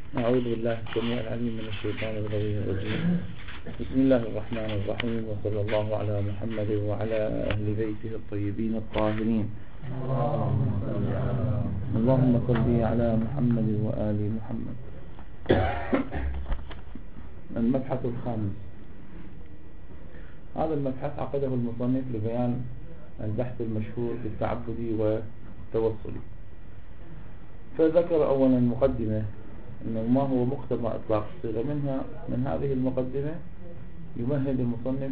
أعوذ بالله السميع العليم من الشيطان الرجيم. بسم الله الرحمن الرحيم، وصلى الله على محمد وعلى أهل بيته الطيبين الطاهرين. اللهم صل على محمد وآل محمد. المبحث الخامس. هذا المبحث عقده المصنف لبيان البحث المشهور في التعبدي والتوصلي. فذكر أولا مقدمة أنه ما هو مقتضى إطلاق الصيغة. من هذه المقدمة يمهد المصنف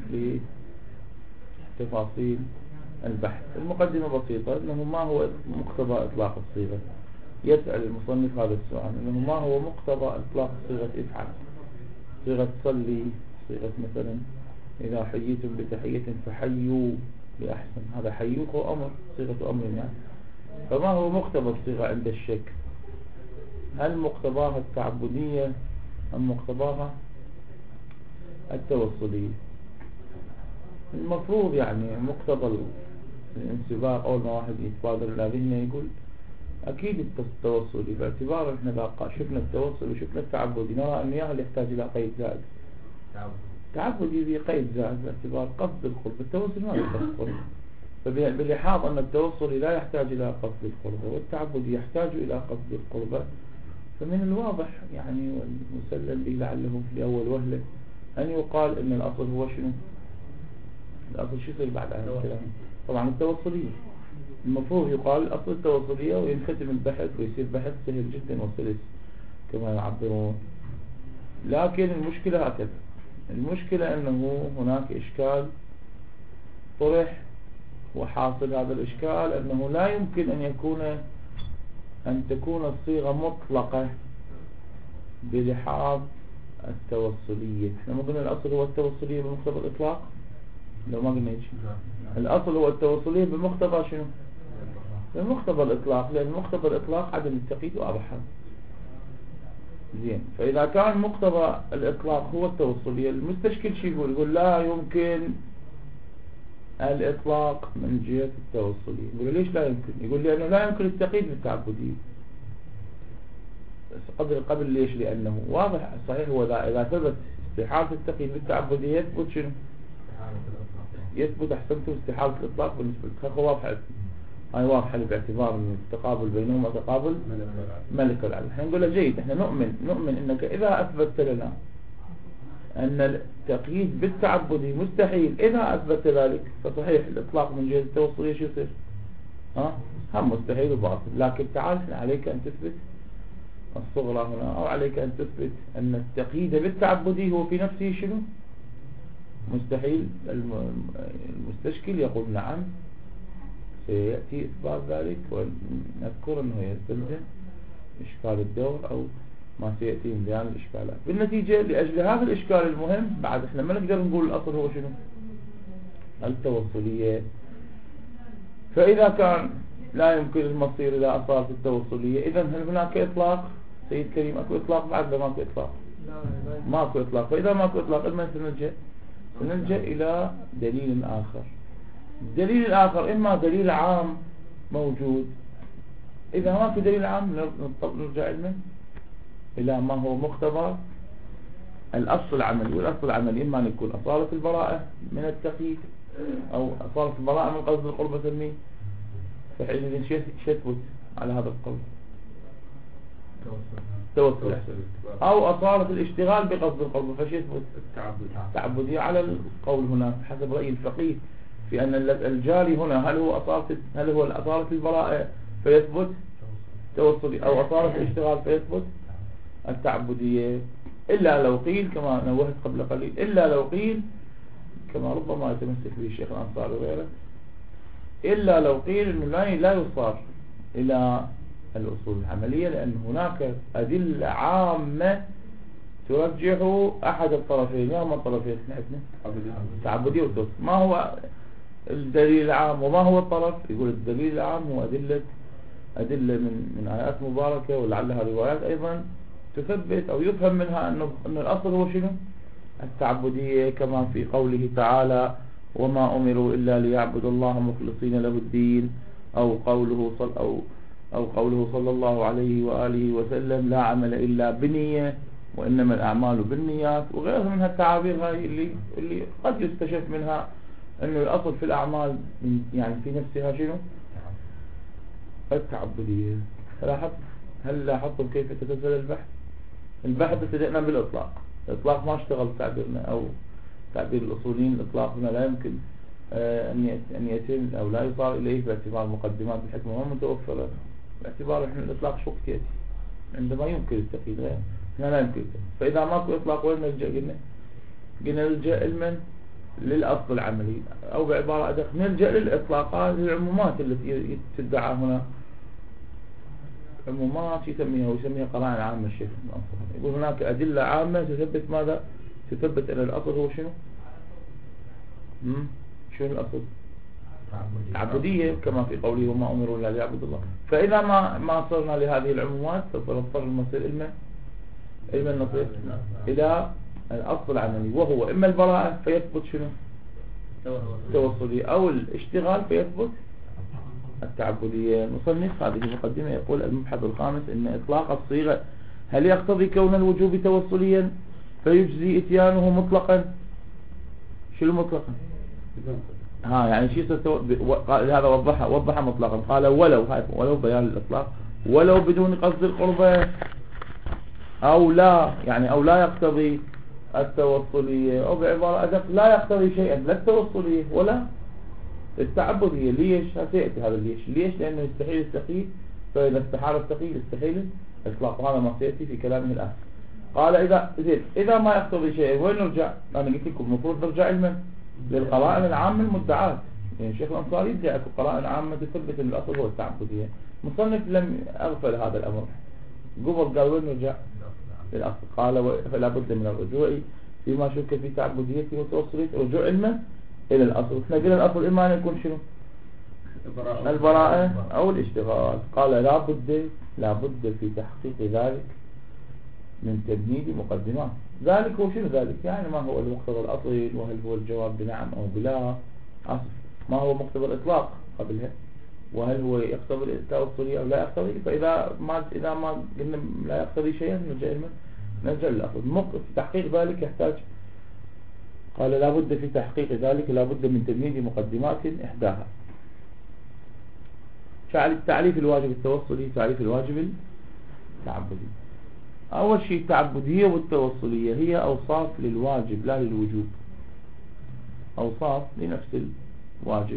لتفاصيل البحث. المقدمة بسيطة، أنه ما هو مقتضى إطلاق الصيغة. يسأل المصنف هذا السؤال، أنه ما هو مقتضى إطلاق صيغة افعل، صيغة صلي، صيغة مثلا إذا حييتم بتحية فحيوا بأحسن. هذا حيوا هو أمر، صيغة أمر يعني. فما هو مقتضى الصيغة عند الشك؟ هل مقتضاها التعبدية أم مقتضاها التوصلية؟ المفروض يعني مقتضى الانسباق، أول ما واحد يتبادر إلى ذهنه يقول أكيد التوصلي، باعتبار إحنا شفنا التوصل وشفنا التعبدي، نرى أن ياهل يحتاج إلى قيد زائد. تعبدي ذي قيد زائد باعتبار قصد القرب، التوصل ما يقصد القرب. فباللحاظ أن التوصل لا يحتاج إلى قصد القربة والتعبد يحتاج إلى قصد القربة، فمن الواضح يعني والمسلم به لعله في أول وهلة أن يقال أن الأصل هو شنو؟ الأصل شو يصير بعد هذا الكلام؟ طبعا التوصلية. المفروض يقال الأصل التوصلية وينختم البحث ويصير بحث سهل جدا وسلس كما يعبرون. لكن المشكلة هكذا، المشكلة أنه هناك إشكال طرح، وحاصل هذا الإشكال أنه لا يمكن أن تكون الصيغة مطلقة بلحاظ التوصلية. احنا ما قلنا الأصل هو التوصلية بمقتضى الإطلاق؟ لو ما قلنا شيء، الأصل هو التوصلية بمقتضى شنو؟ بمقتضى الإطلاق، لأن مقتضى الإطلاق عدم التقييد واضح. زين، فإذا كان مقتضى الإطلاق هو التوصلية، المستشكل شيء يقول لا يمكن الإطلاق من جهة التوصلية. يقول ليش لا يمكن؟ يقول لأنه لا يمكن التقييد بالتعبدية. قبل ليش؟ لأنه واضح صحيح هو إذا ثبت استحالة التقييد بالتعبدية يثبت شنو؟ يثبت أحسنتم استحالة الإطلاق بالنسبة لك. واضحة، هاي واضحة باعتبار أن التقابل بينهما تقابل ملك العدل. احنا نقول له جيد، احنا نؤمن أنك إذا أثبت لنا أن التقييد بالتعبدي مستحيل، إذا أثبت ذلك فصحيح الإطلاق من جهة التوصلية شو يصير؟ هم مستحيل وباطل. لكن تعال عليك أن تثبت الصغرى هنا، أو عليك أن تثبت أن التقييد بالتعبدي هو في نفسه شنو؟ مستحيل. المستشكل يقول نعم سيأتي إثبات ذلك، ونذكر أنه يستلزم إشكال الدور أو ما سيأتي من بيان الإشكالات. بالنتيجة لأجل هذا الإشكال المهم بعد إحنا ما نقدر نقول الأصل هو شنو؟ التوصلية. فإذا كان لا يمكن المصير إلى أصالة التوصلية، إذن هل هناك إطلاق؟ سيد كريم أكو إطلاق بعد ولا ماكو إطلاق؟ ماكو إطلاق. فإذا ماكو إطلاق إما سنلجأ إلى دليل آخر. الدليل الآخر إما دليل عام موجود، إذا ما في دليل عام نرجع إلى ما هو مقتضى الأصل العملي. والأصل العملي إما أن يكون أصالة البراءة من التقييد، أو أصالة البراءة من قصد القربة تنمي، فحينئذ يثبت على هذا القول توصل، أو أصالة الاشتغال بقصد القربة فيثبت التعبدية على القول هنا حسب رأي الفقيه في أن الجاري هنا هل هو أصالة البراءة فيثبت توصلي، أو أصالة الاشتغال فيثبت التعبدية. إلا لو قيل كما نوهت قبل قليل، إلا لو قيل كما ربما يتمسك به الشيخ الأنصاري وغيره، إلا لو قيل أنه لا يصار إلى الأصول العملية، لأن هناك أدلة عامة ترجح أحد الطرفين. ما هما الطرفين نحن؟ التعبدية والتوصل. ما هو الدليل العام وما هو الطرف؟ يقول الدليل العام هو أدلة من آيات مباركة، ولعلها روايات أيضا تثبت أو يفهم منها أن الأصل هو شنو؟ التعبدية، كما في قوله تعالى وما أمروا إلا ليعبدوا الله مخلصين له الدين، أو قوله أو قوله صلى الله عليه وآله وسلم لا عمل إلا بنية وإنما الأعمال بالنيات، وغيرها من هالتعابير هاي اللي قد يستشف منها أنه الأصل في الأعمال يعني في نفسها شنو؟ التعبدية. هل لاحظتم كيف تتسلسل البحث ابتدأنا بالإطلاق. الإطلاق ما اشتغل تعبيرنا أو تعبير الأصوليين. الإطلاق هنا لا يمكن أن يتم أو لا يصار إليه باعتبار مقدمات الحكمة ما متوفرة، باعتبار إحنا الإطلاق شو وقت يأتي عندما يمكن التقييد، غير هنا لا يمكن. فإذا ماكو إطلاق وين نلجأ؟ قلنا نلجأ علما للأصل العملي، أو بعبارة أدق نلجأ للإطلاقات للعمومات التي تدعى هنا. عمومات يسميها قرائن عامة. الشيخ يقول هناك أدلة عامة تثبت ماذا؟ تثبت أن الأصل هو شنو؟ شنو الأصل؟ العبودية، كما في قوله وما أمروا إلا ليعبدوا الله. فإذا ما صرنا لهذه العمومات فنضطر المصير علما نصير إلى الأصل العملي، وهو إما البراءة فيثبت شنو؟ التوصلية، أو الاشتغال فيثبت التعبدية. المصنف هذه المقدمة يقول المبحث الخامس إن إطلاق الصيغة هل يقتضي كون الوجوب توصليا فيجزي إتيانه مطلقا؟ شو مطلقا؟ يعني شيء هذا وضح مطلقا. قال ولو بيان الإطلاق، ولو بدون قصد القربة، أو لا يعني أو لا يقتضي التوصلية، أو بعبارة أدق لا يقتضي شيئا، لا التوصلية ولا التعبدية. ليش؟ سيأتي هذا ليش؟ لأنه يستحيل التقييد، فإذا استحال التقييد يستحيل الإطلاق، وهذا ما سيأتي في كلامه الآن. قال إذا ما يقتضي شيئا وين نرجع؟ أنا قلت لكم المفروض نرجع علما للقرائن العامة المدعاة. يعني الشيخ الأنصاري يدعي قرائن عامة تثبت أن الأصل هو التعبدية. مصنف لم أغفل هذا الأمر، قبل قال وين نرجع؟ للأصل. قال فلا بد من الرجوع فيما شك في تعبديته وتوصليته، رجوع علما إلى الأصل. احنا قلنا الأصل إما أن يكون شنو؟ البراءة أو الاشتغال. قال لا بد في تحقيق ذلك من تبنيد مقدمات. ذلك هو شنو ذلك؟ يعني ما هو المقتضى الأصيل، وهل هو الجواب بنعم أو بلا أصل، ما هو مقتضى الإطلاق قبلها، وهل هو يقتضي التوصلية أو لا يقتضي. فإذا ما قلنا لا يقتضي شيئا نرجع للأصل. في تحقيق ذلك يحتاج، قال لا بد في تحقيق ذلك لا بد من تبنيد مقدمات إحداها. تعريف الواجب التوصلي، تعريف الواجب التعبدي. أول شيء التعبدية والتوصلية هي أوصاف للواجب لا للوجوب، أوصاف لنفس الواجب،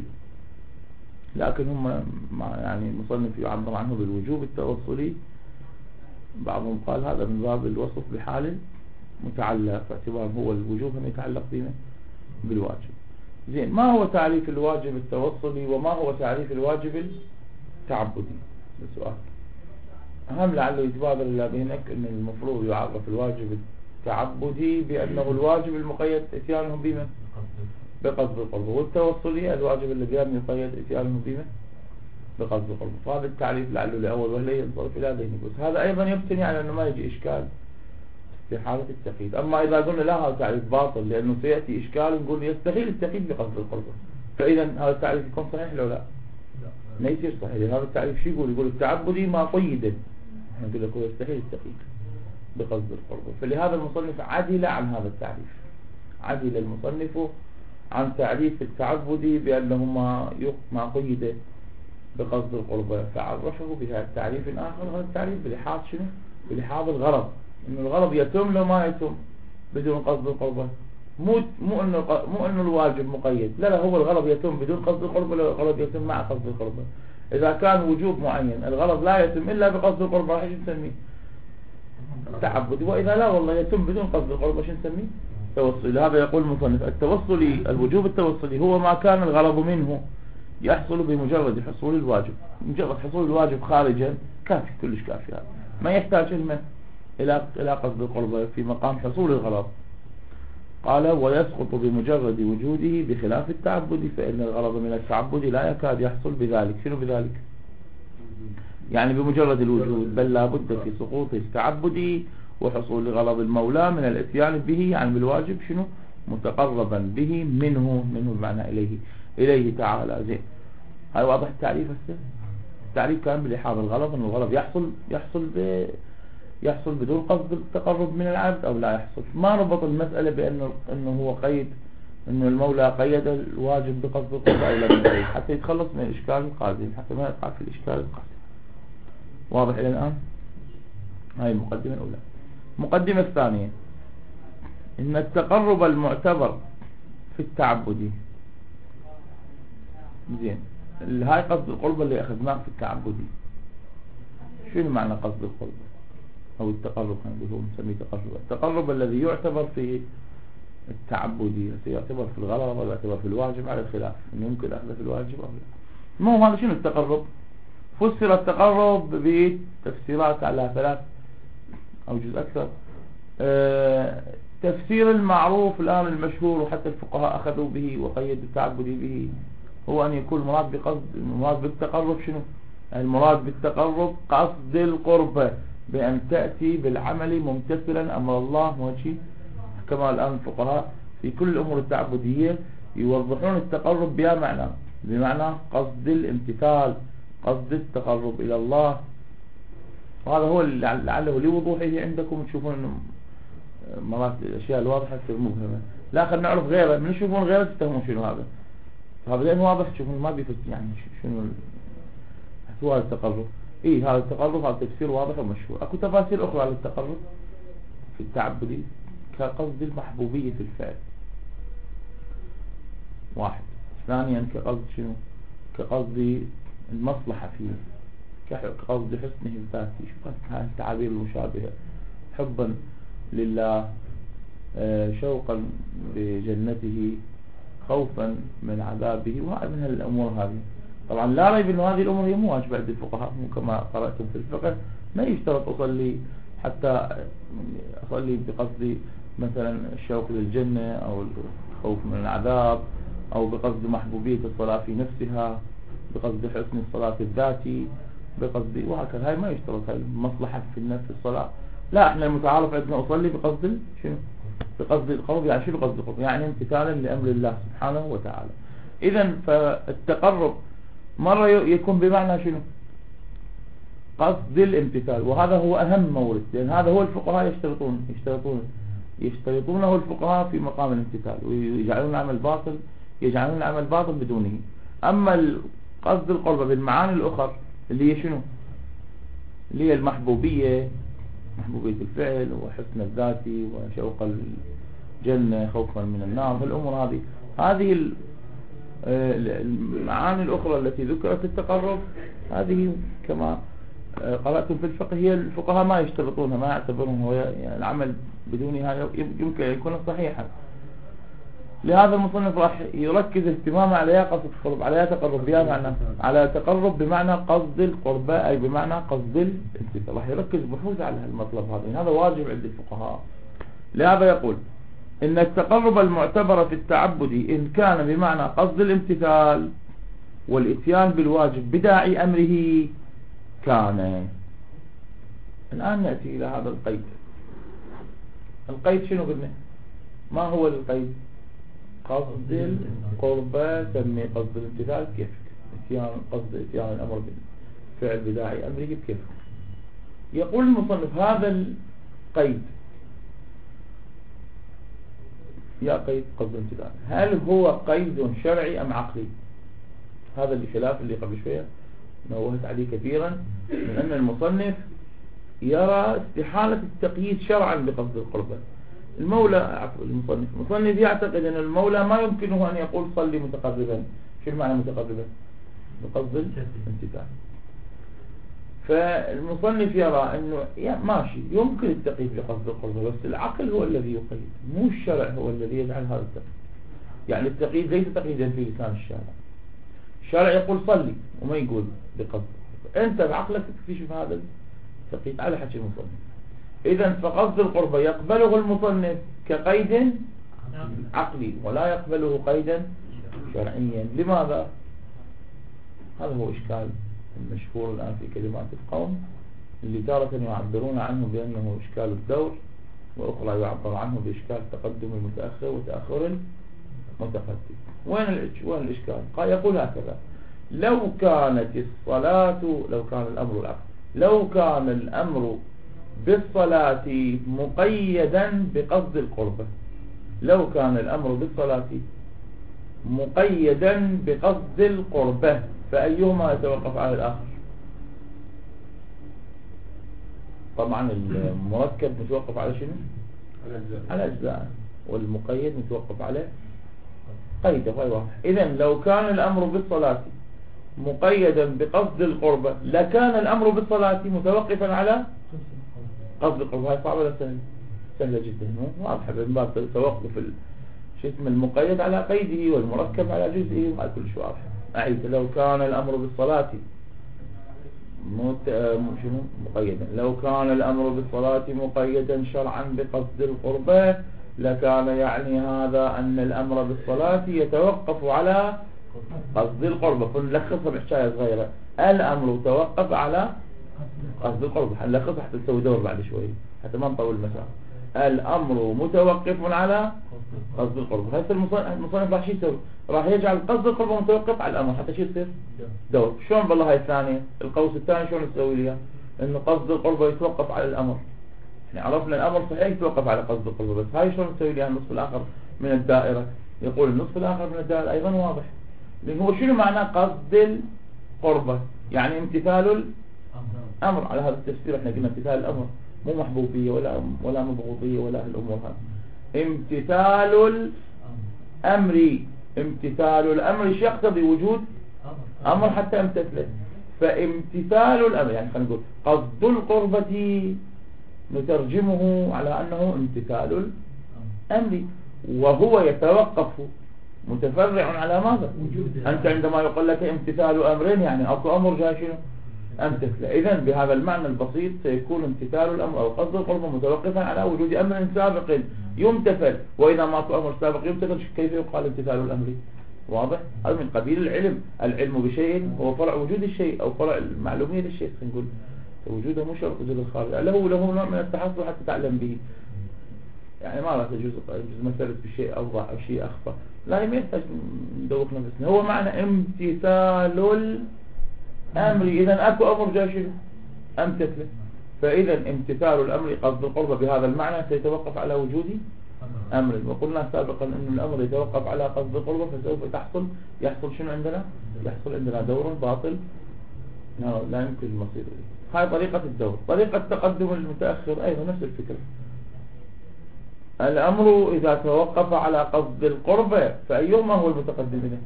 لكن هم يعني المصنف يعبر عنه بالوجوب التوصلي. بعضهم قال هذا من باب الوصف بحال متعلق، باعتبار هو الوجوب هم يتعلق بنا بالواجب. زين، ما هو تعريف الواجب التوصلي وما هو تعريف الواجب التعبدي؟ السؤال أهم لعله يتبادر إلى ذهنك أن المفروض يعرف الواجب التعبدي بأنه الواجب المقيد إتيانه بما بقصد القرب، والتوصلي الواجب الذي يقيد إتيانه بما بقصد القرب. فهذا التعريف لعله لأول وهله ينصرف إلى ذهنك، بس هذا أيضا يبتني على أنه ما يجي إشكال في حالة التقييد. أما إذا قلنا لا هذا تعريف باطل لأنه سيأتي إشكال نقول يستحيل التقييد بقصد القرب، فإذا هذا التعريف يكون صحيح لو لا؟ ما يصير صحيح. هذا التعريف شو يقول التعبدي ما قيد، احنا نقول لك هو يستحيل التقييد بقصد القرب. فلهذا المصنف عدل عن هذا التعريف، عدل المصنف عن تعريف التعبدي بأنه ما قيد بقصد القرب، فعرفه بهذا التعريف آخر. هذا التعريف بلحاظ شنو؟ بلحاظ الغرض، إنه الغرض يتم لو ما يتم بدون قصد القرب، مو انه الواجب مقيد، لا هو الغرض يتم بدون قصد القرب، ولا الغرض يتم مع قصد القرب. اذا كان وجوب معين الغرض لا يتم الا بقصد القرب راح نسميه تعبدي، واذا لا والله يتم بدون قصد القرب شو نسميه؟ توصلي. هذا يقول المصنف التوصلي الوجوب التوصلي هو ما كان الغرض منه يحصل بمجرد حصول الواجب. مجرد حصول الواجب خارجا كافي، كلش كافي، هذا ما يحتاج الى قصد القرب في مقام حصول الغرض. قال ويسقط بمجرد وجوده بخلاف التعبد، فإن الغرض من التعبد لا يكاد يحصل بذلك. شنو بذلك؟ يعني بمجرد الوجود، بل لا بد في سقوط التعبد وحصول غرض المولى من الاتيان به، يعني بالواجب شنو؟ متقربا به منه بمعنى إليه تعالى. زين، هاي واضح التعريف هسه؟ التعريف كان بالإيحاء بالغلط، أن الغلط يحصل بدون قصد التقرب من العبد أو لا يحصل. ما ربط المسألة بأنه هو قيد، أنه المولى قيد الواجب بقصد القرب أو لا بالقيد، حتى يتخلص من الإشكال القادم، حتى ما يقع في الإشكال القادم. واضح إلى الآن؟ هاي المقدمة الأولى. المقدمة الثانية، إن التقرب المعتبر في التعبدي، زين، هاي قصد القرب اللي أخذناه في التعبدي. شنو معنى قصد القرب أو التقرب؟ هو نسميه تقرب. التقرب الذي يعتبر في التعبدي يعتبر في الغرض أو يعتبر في الواجب على الخلاف، إنه يمكن أخذه في الواجب أو لا. ما هو هذا شنو التقرب؟ فسر التقرب بتفسيرات على 3 أو جزء أكثر. تفسير المعروف الآن المشهور وحتى الفقهاء أخذوا به وقيدوا التعبدي به، هو أن يكون المراد بالتقرب شنو؟ المراد بالتقرب قصد القربة، بأن تأتي بالعمل ممتثلا أمر الله وشي. كما الآن الفقهاء في كل الأمور التعبدية يوضحون التقرب بها معنى، بمعنى قصد الامتثال، قصد التقرب إلى الله. وهذا هو لعله لوضوحه عندكم تشوفون أنه مرات الأشياء الواضحة تصير مبهمة. لا خلنا نعرف غيره، من يشوفون غيره تستهمون شنو هذا. فهذا لأنه واضح تشوفون ما بيفت يعني شنو هذا التقرب. هذا التقرب هذا تفسير واضح ومشهور. أكو تفاسير أخرى على التقرب في التعبدي كقصد المحبوبية في الفعل، واحد. ثانيا كقصد شنو؟ كقصد المصلحة فيه، كقصد حسنه الذاتي. شوف هذه التعابير المشابهة: حبا لله، شوقا لجنته، خوفا من عذابه، وهذه من الأمور هذه. طبعا لا ريب أن هذه الأمور هي مو واجبة عند الفقهاء، مو كما قرأتم في الفقه. ما يشترط أصلي حتى أصلي بقصد مثلا الشوق للجنة أو الخوف من العذاب، أو بقصد محبوبية الصلاة في نفسها، بقصد حسن الصلاة الذاتي، بقصد وهكذا. هاي ما يشترط هاي المصلحة في النفس الصلاة. لا، احنا المتعارف عندنا أصلي بقصد شنو؟ بقصد القرب. يعني شنو قصد القرب؟ يعني امتثالا لأمر الله سبحانه وتعالى. إذن فالتقرب مرة يكون بمعنى شنو؟ قصد الامتثال، وهذا هو أهم مورد، لأن هذا هو الفقهاء يشترطونه الفقهاء في مقام الامتثال، ويجعلون العمل باطل بدونه. أما قصد القرب بالمعاني الأخرى اللي هي شنو؟ اللي هي المحبوبية، محبوبية الفعل وحسن الذاتي وشوق الجنة، خوفا من النار، الأمور هذه المعاني الأخرى التي ذكرت التقرب، هذه كما قرأتم في الفقه هي الفقهاء ما يشترطونها، ما يعتبرون هو يعني العمل بدونها يمكن أن يكون صحيحا. لهذا المصنف راح يركز اهتمامه على قصد القرب، على تقرب بها معنى، على تقرب بمعنى قصد القربة، أي بمعنى قصد الامتثال. راح يركز بحوث على المطلب هذا واجب عند الفقهاء. لهذا يقول إن التقرب المعتبر في التعبد إن كان بمعنى قصد الامتثال والإتيان بالواجب بداعي أمره كان. الآن نأتي إلى هذا القيد. القيد شنو قلنا؟ ما هو القيد؟ قصد القربة سمي قصد الامتثال كيف؟ قصد إتيان الأمر بالفعل بداعي أمره بكيف؟ يقول المصنف هذا القيد يا قيد قصد الامتثال، هل هو قيد شرعي أم عقلي؟ هذا الخلاف اللي قبل شوية نوهت عليه كثيرا، من أن المصنف يرى استحالة التقييد شرعا بقصد القربة. المصنف يعتقد أن المولى ما يمكنه أن يقول صلي متقربا. شو معنى متقربا؟ بقصد الامتثال. فالمصنف يرى أنه ماشي يمكن التقييد بقصد القربة، بس العقل هو الذي يقيد، مو الشرع هو الذي يجعل هذا التقييد. يعني التقييد ليس تقييدا في لسان الشارع. الشارع يقول صلي وما يقول بقصد، أنت بعقلك تكتشف هذا التقييد على حكي المصنف. إذن فقصد القربة يقبله المصنف كقيد عقلي ولا يقبله قيدا شرعيا. لماذا؟ هذا هو إشكال المشهور الآن في كلمات القوم، اللي تارة يعبرون عنه بأنه إشكال الدور، وأخرى يعبر عنه بإشكال تقدم المتأخر وتأخر المتقدم. وين الإشكال؟ قال يقول هكذا: لو كانت الصلاة، لو كان الأمر العقل، لو كان الأمر بالصلاة مقيدا بقصد القربة، لو كان الأمر بالصلاة مقيدا بقصد القربة، فأيهما يتوقف على الآخر؟ طبعا المركب متوقف على شنو؟ على أجزاء، والمقيد متوقف على قيده. واضح. إذن لو كان الأمر بالصلاة مقيدا بقصد القربة لكان الأمر بالصلاة متوقفا على قصد القربة. هاي صعبة ولا سهلة؟ سهلة جدا، واضحة من باب توقف شو اسمه المقيد على قيده والمركب على جزئه وما كل شيء واضح. أعيد، لو كان الأمر بالصلاة شنو مقيدا، لو كان الأمر بالصلاة مقيدا شرعا بقصد القربة لكان يعني هذا أن الأمر بالصلاة يتوقف على قصد القربة. فنلخصها بحكاية صغيرة، الأمر توقف على قصد القربة. هنلخصها حتى نسوي دور بعد شوي حتى ما نطول المسافة. الأمر متوقف على قصد القربة. هسه المصنف راح يسوي، راح يجعل قصد القربة متوقف على الأمر حتى شو يصير دور. شلون بالله هاي الثانية القوس الثاني شلون نسوي ليها؟ إنه قصد القربة يتوقف على الأمر. يعني عرفنا الأمر صحيح يتوقف على قصد القربة، بس هاي شلون نسوي ليها النصف الآخر من الدائرة؟ يقول النصف الآخر من الدائرة أيضا واضح، لأن هو شنو معنى قصد القربة؟ يعني امتثال الأمر. على هذا التفسير احنا قلنا امتثال الأمر مو محبوبية ولا مبغوضية ولا الأمور هذه. امتثال الأمر، امتثال الأمر ايش يقتضي؟ وجود أمر حتى امتثله. فامتثال الأمر يعني خلينا نقول قصد القربة نترجمه على أنه امتثال الأمر، وهو يتوقف متفرع على ماذا؟ أنت عندما يقول لك امتثال أمرين يعني أكو أمر جاي شنو؟ امتثل. إذن بهذا المعنى البسيط سيكون امتثال الأمر أو قصد القربة متوقفا على وجود أمر سابق يمتثل، وإذا ما أكو أمر سابق يمتثل كيف يقال امتثال الأمر؟ واضح؟ هذا من قبيل العلم. العلم بشيء هو فرع وجود الشيء أو فرع المعلومية للشيء. نقول وجوده مو شرط وجود الخارج، له نوع من التحصل حتى تعلم به. يعني ما راح تجوز مسألة بشيء أوضح أو شيء أخفى، لا ما يحتاج ندوق نفسنا. هو معنى امتثال الأمر. إذا أكو أمر جاي شنو؟ امتثله. فإذا امتثال الأمر قصد القربة بهذا المعنى سيتوقف على وجود أمر. وقلنا سابقا أن الأمر يتوقف على قصد القربة، فسوف يحصل شنو عندنا؟ يحصل عندنا دور باطل لا يمكن المصير إليه. هاي طريقة الدور. طريقة تقدم المتأخر أيضا نفس الفكرة. الأمر إذا توقف على قصد القربة فأيهما هو المتقدم منه؟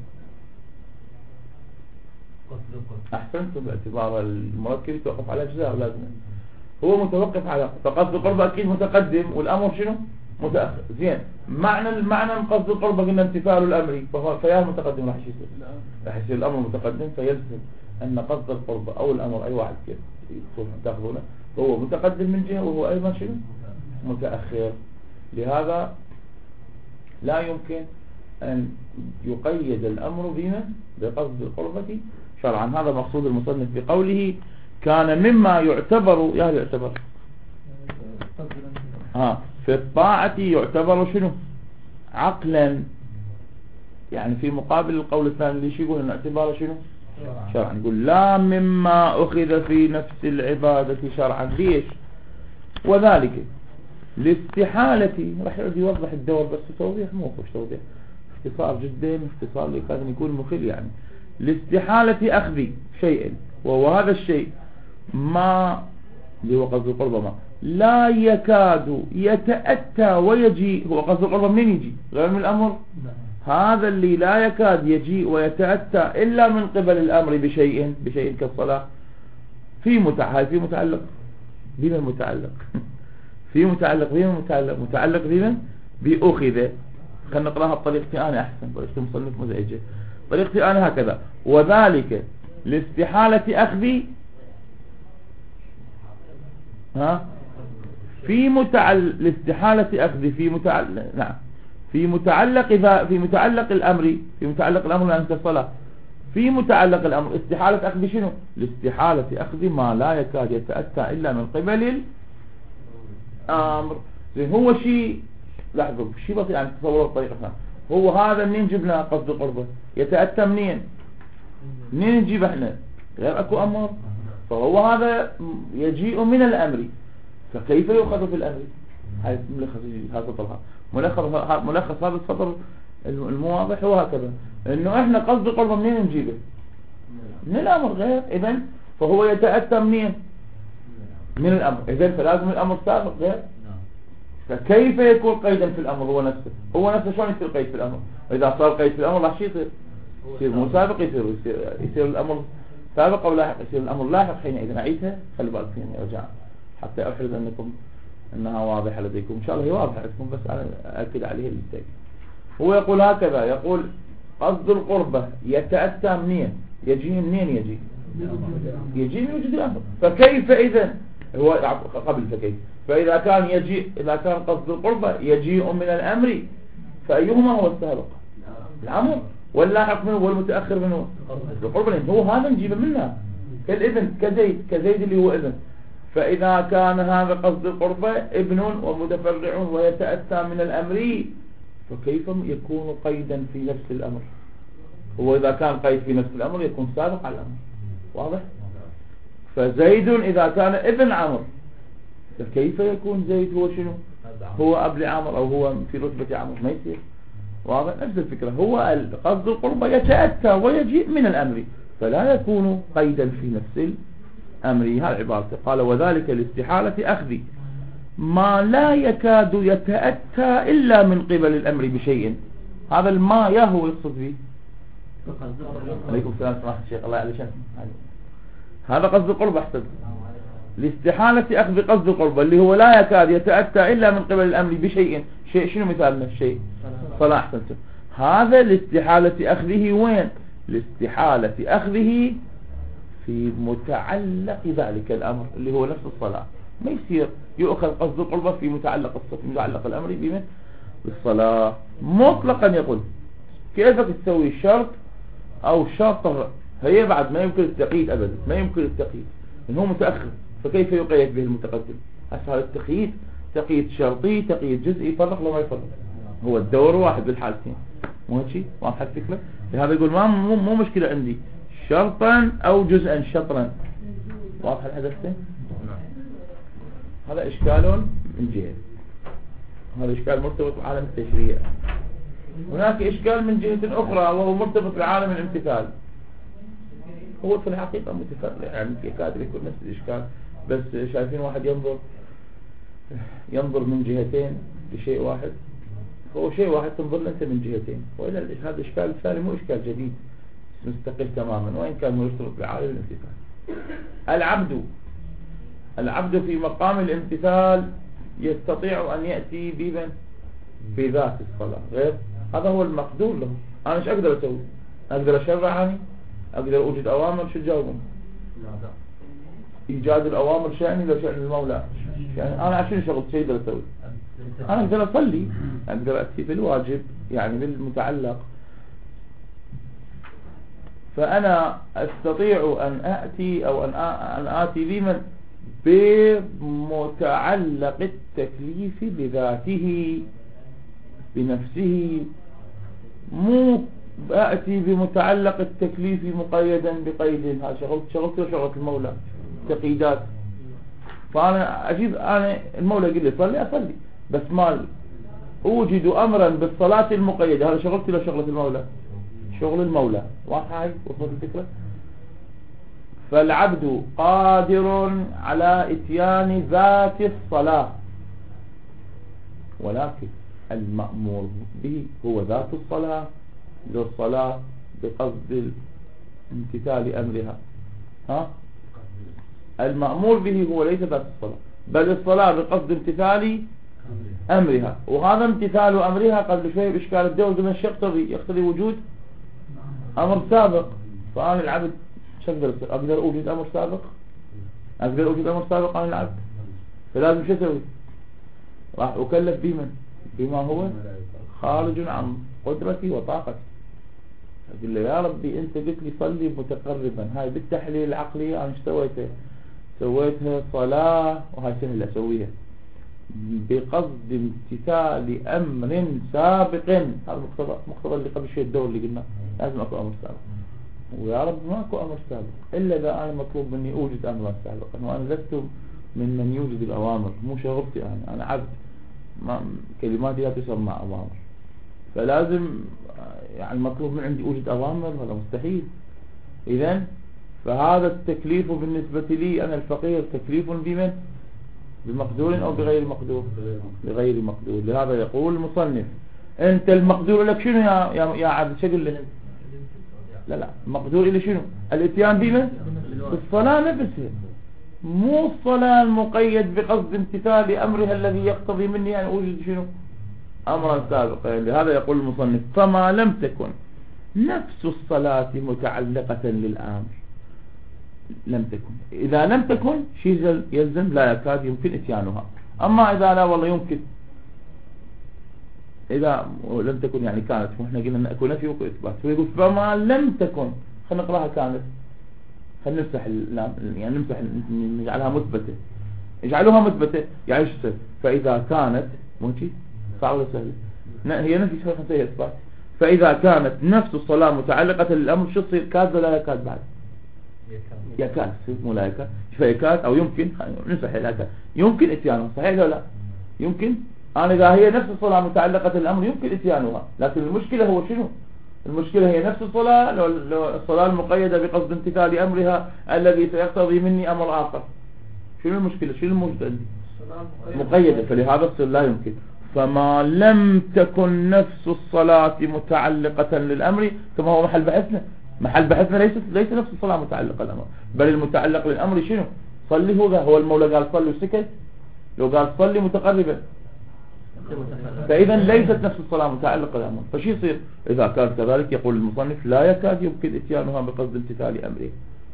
أحسنتم، باعتبار المركب يتوقف على أجزاء لازم هو متوقف على فقصد القربة أكيد متقدم والأمر شنو؟ متأخر. زين، معنى قصد القربة قلنا امتثال الأمر، فيا المتقدم راح يصير الأمر متقدم، فيلزم أن قصد القربة أو الأمر أي واحد كيف تأخذونه هو متقدم من جهة وهو أيضا شنو؟ متأخر. لهذا لا يمكن أن يقيد الأمر بما بقصد القربة شرعا. هذا مقصود المصنف بقوله كان مما يعتبر يعتبر في الطاعة يعتبر شنو؟ عقلا. يعني في مقابل القول الثاني اللي يقول أن اعتبار شنو؟ شرعا. يقول لا مما أخذ في نفس العبادة شرعا. ليش؟ وذلك لاستحالة. راح يوضح الدور بس توضيح مو خوش توضيح، اختصار جدا، اختصار اللي كان يكون مخل. يعني لاستحالة أخذ شيء وهو هذا الشيء ما اللي هو قصد القربة ما لا يكاد يتأتى ويجي. هو قصد القربة منين يجي؟ غير من الأمر. هذا اللي لا يكاد يجي ويتأتى إلا من قبل الأمر بشيء كالصلاة. في متعلق بما متعلق في متعلق بمن؟ بأخذ. خلنا نقراها بطريقتي أنا أحسن، طريقتي مصنف مزعجة، طريقتي أنا هكذا. وذلك لاستحالة أخذ لاستحالة أخذ في متعلق الأمر لأن الصلاة في متعلق الأمر استحالة أخذ شنو؟ لاستحالة أخذ ما لا يكاد يتأتى إلا من قبل الأمر. هو شيء لاحظوا شيء بسيط يعني تصوروا الطريقة. هو هذا منين جبنا قصد القربة؟ يتأتى منين؟ منين نجيب احنا؟ غير اكو امر، فهو هذا يجيء من الامر، فكيف يؤخذ في الامر؟ هاي ملخص هذا السطر المواضح هو هكذا، انه احنا قصد القرب منين نجيبه؟ من الامر. غير اذن فهو يتأتى منين؟ من الامر. اذن فلازم الامر سابق. غير فكيف يكون قيدا في الامر؟ هو نفسه شلون يصير قيد في الامر؟ واذا صار قيد في الامر راح يصير مو سابق، يصير الامر سابق او لاحق، يصير الامر لاحق حينئذ. اعيدها، خلي بالك فيني ارجع حتى احرز انكم انها واضحه لديكم. ان شاء الله هي واضحه لكم، بس انا اكد عليه المستيق. هو يقول هكذا، يقول قصد القربة يتأتى منين؟ يجي منين؟ يجي من وجود الامر. فكيف اذا هو قبل فكيف؟ فاذا كان اذا كان قصد القربة يجيء من الامر، فايهما هو السابق؟ الامر. واللاحق منه والمتاخر منه القربة، لان هو هذا نجيبه منه كالاذن، كزيد اللي هو اذن. فاذا كان هذا قصد القربة ابن ومتفرع ويتأتى من الامر، فكيف يكون قيدا في نفس الامر؟ هو اذا كان قيد في نفس الامر يكون سابق على الامر. واضح؟ فزيد اذا كان ابن عمرو، فكيف يكون زيد هو شنو؟ هو ابن عمرو او هو في رتبة عمرو؟ ما يصير. واضح؟ نفس الفكرة، هو قصد القربة يتأتى ويجيء من الامر، فلا يكون قيدا في نفس الامر. هذه عبارته. قال وذلك لاستحالة اخذ ما لا يكاد يتأتى إلا من قبل الأمر بشيء. هذا الما هو يقصد به. عليكم السلام ورحمة الشيخ الله عليه. هذا قصد القرب أحسن. لاستحالة أخذ قصد القرب اللي هو لا يكاد يتأتى إلا من قبل الأمر بشيء. شيء شنو مثالنا؟ الشيء صلاة. أحسن. هذا لاستحالة أخذه وين؟ لاستحالة أخذه في متعلق ذلك الأمر اللي هو نفس الصلاة. ما يصير يؤخذ قصد القربة في متعلق الأمر بمن؟ بالصلاة مطلقا. يقول كيفك تسوي شرط أو شرط هي بعد ما يمكن التقييد أبدا، ما يمكن التقييد إنه متأخر، فكيف يقيد به المتقدم؟ أسهل التقييد تقييد شرطي تقييد جزئي، يفرق لو ما يفرق، هو الدور واحد بالحالتين. مو هيك؟ واضح الفكرة؟ لهذا يقول ما مو مشكلة عندي شرطا أو جزءا شطرا. واضح الحدثين؟ هذا إشكال من جهة، هذا إشكال مرتبط بعالم التشريع. هناك إشكال من جهة أخرى وهو مرتبط بعالم الامتثال. هو في الحقيقة متفرع، يعني يكاد يكون نفس الإشكال، بس شايفين واحد ينظر من جهتين لشيء واحد، هو شيء واحد تنظر أنت من جهتين، وإلا هذا الإشكال الثاني مو إشكال جديد مستقل تماما، وإن كان مرتبط بعالم الامتثال. العبد في مقام الامتثال يستطيع أن يأتي بذات الصلاة. غير هذا هو المقدور له. أنا إيش أقدر أسوي؟ أقدر أشرع عني؟ أقدر أوجد أوامر؟ شو تجاوبون؟ إيجاد الأوامر شأني لو شأن المولى. يعني أنا عشان شغلت شيء أقدر أسوي؟ أنا أقدر أصلي، أقدر أتي بالواجب يعني بالمتعلق. فأنا أستطيع أن أأتي أو أن آتي بمن؟ بمتعلق التكليف بذاته بنفسه، مو أأتي بمتعلق التكليف مقيدا بقيد. هذا شغلت المولى تقييدات. فأنا أجيب أنا المولى يقول لي صلي أصلي، بس ما أوجد أمرا بالصلاة المقيدة. هذا شغلتي لو شغلة المولى؟ شغل المولى. واضح هاي وصلت الفكرة؟ فالعبد قادر على اتيان ذات الصلاة، ولكن المأمور به هو ذات الصلاة، للصلاة بقصد امتثال أمرها. المأمور به هو ليس ذات الصلاة، بل الصلاة بقصد امتثال أمرها. وهذا امتثال أمرها قبل شوي بإشكال الدور من يقتضي وجود أمر سابق. فأنا العبد أقدر أوجد أمر سابق؟ أقدر أوجد أمر سابق عن العبد، فلازم شو أسوي؟ راح أكلف بما هو خارج عن قدرتي وطاقتي. أقول له يا ربي أنت قلت لي صلي متقربا، هاي بالتحليل العقلي أنا ايش سويتها صلاة، وهاي سهل أسويها بقصد امتثال أمر سابق. هذا مقتضى اللي قبل شوي الدور اللي قلنا لازم أكون أمر سابق. ويا رب ماكو أمر سابق إلا إذا أنا مطلوب مني أوجد أمرا سابقا، وأنا لست ممن يوجد الأوامر، مو شغلتي، أنا عبد، كلماتي لا تسمع أوامر، فلازم يعني المطلوب من عندي أوجد أوامر، هذا مستحيل. إذن فهذا التكليف بالنسبة لي أنا الفقير تكليف بمن؟ بمقدور أو بغير مقدور؟ بغير مقدور. لهذا يقول المصنف أنت المقدور لك شنو يا عبد؟ شو يقول لك؟ لا مقدور إلى شنو؟ الاتيان بمن؟ بالصلاة نفسها، مو الصلاة المقيد بقصد امتثال أمرها الذي يقتضي مني أن أوجد شنو؟ أمرا سابقا. لهذا يقول المصنف فما لم تكن نفس الصلاة متعلقة للآمر، لم تكن، إذا لم تكن شيء يلزم لا يكاد يمكن اتيانها. أما إذا لا والله يمكن، إذا لم تكن يعني كانت، وإحنا قلنا أن أكون نفي وإثبات، ويقول فما لم تكن، خلينا نقراها كانت، خلينا نمسح يعني نمسح نجعلها مثبتة، اجعلوها مثبتة يعني ايش تصير؟ فإذا كانت ممكن صعب ولا سهل؟ هي نفي هي إثبات. فإذا كانت نفس الصلاة متعلقة للأمر شو تصير؟ كاد ولا يكاد؟ بعد يكاد، مو لا يكاد، فيكاد أو يمكن، نمسح الأكاد، يمكن اتيانها، صحيح ولا لا؟ يمكن. أنا إذا هي نفس الصلاة متعلقة الأمر يمكن اتيانها، لكن المشكلة هو شنو؟ المشكلة هي نفس الصلاة، لو الصلاة المقيدة بقصد امتثال أمرها الذي سيقتضي مني أمر آخر، شنو المشكلة؟ شنو الموجود عندي؟ مقيدة، فلهذا الصلاة لا يمكن. فما لم تكن نفس الصلاة متعلقة للأمر، كما هو محل بحثنا، محل بحثنا ليس نفس الصلاة متعلقة للأمر، بل المتعلق للأمر شنو؟ صلي. هو المولى قال صلي وسكت، لو قال صلي متقربا، فإذا ليست نفس الصلاة متعلقة بالأمر. فشي يصير إذا كان كذلك؟ يقول المصنف لا يكاد يمكن اتيانها بقصد امتثال أمره.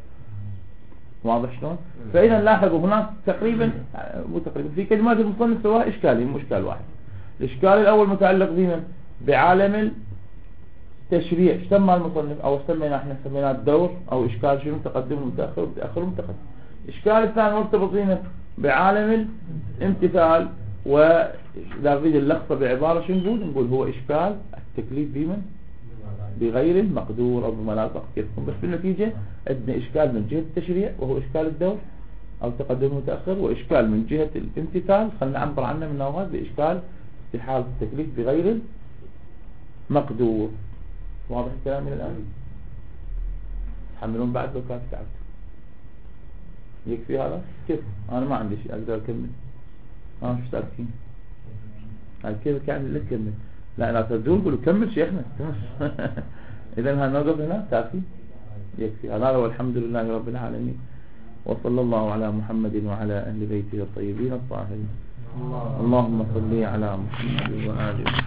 واضح شلون؟ فإذا لاحظوا هناك تقريبا مو تقريبا في كلمات المصنف سواء إشكالين، مو إشكال واحد. الإشكال الأول متعلق بمن؟ بعالم التشريع. ايش سمى المصنف او سمينا احنا؟ سميناه الدور او إشكال شنو؟ متقدم ومتأخر ومتأخر ومتقدم. الإشكال الثاني مرتبط بعالم الامتثال، وإذا نريد اللخصة بعبارة شنو نقول هو إشكال التكليف بمن؟ بغير المقدور أو بما لا تقديركم. بس بالنتيجة عندنا إشكال من جهة التشريع وهو إشكال الدور أو تقدم متأخر، وإشكال من جهة الامتثال خلنا نعبر عنه من نوعات بإشكال استحالة التكليف بغير المقدور. واضح الكلام من الآن؟ تحملون بعد لو كانت تعبت؟ يكفي هذا؟ كيف؟ أنا ما عندي شيء أقدر أكمل. مش تأكين كيف كان لك كمل؟ لا تدون قولوا كمل شيخنا. إذن هنوقف هنا تأكين يكفي هذا، والحمد لله رب العالمين، وصلى الله على محمد وعلى أهل بيته الطيبين الطاهرين. اللهم صل على محمد وآله